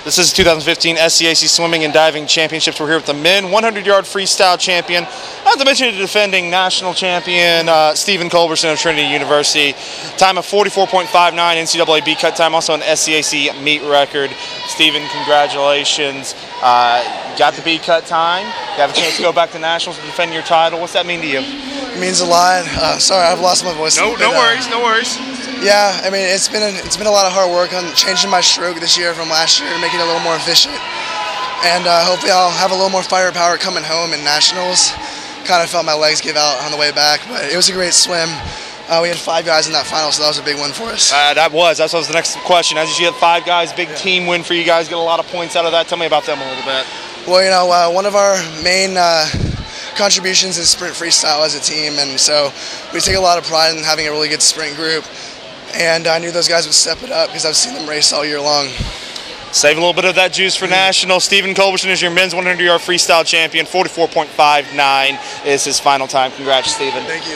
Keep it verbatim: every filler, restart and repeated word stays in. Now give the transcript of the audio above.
This is two thousand fifteen S C A C Swimming and Diving Championships. We're here with the men one hundred yard freestyle champion, not to mention the defending national champion, uh, Stephen Culberson of Trinity University. Time of forty-four point five nine N C double A B cut time, also an S C A C meet record. Stephen, congratulations. Uh, got the B cut time. You have a chance to go back to nationals and defend your title. What's that mean to you? It means a lot. Uh, sorry, I've lost my voice. No, a bit, no worries, uh, no worries. Yeah, I mean it's been a, it's been a lot of hard work on changing my stroke this year from last year to make it a little more efficient, and uh, hopefully I'll have a little more firepower coming home in nationals. Kind of felt my legs give out on the way back, but it was a great swim. Uh, we had five guys in that final, so that was a big win for us. Uh, that was. That was the next question. As you had five guys, big yeah. team win for you guys. Get a lot of points out of that. Tell me about them a little bit. Well, you know, uh, one of our main uh, contributions is sprint freestyle as a team, and so we take a lot of pride in having a really good sprint group. And I knew those guys would step it up because I've seen them race all year long. Save a little bit of that juice for national. Stephen Culberson is your men's one hundred yard freestyle champion. forty-four point five nine is his final time. Congrats, Stephen. Thank you.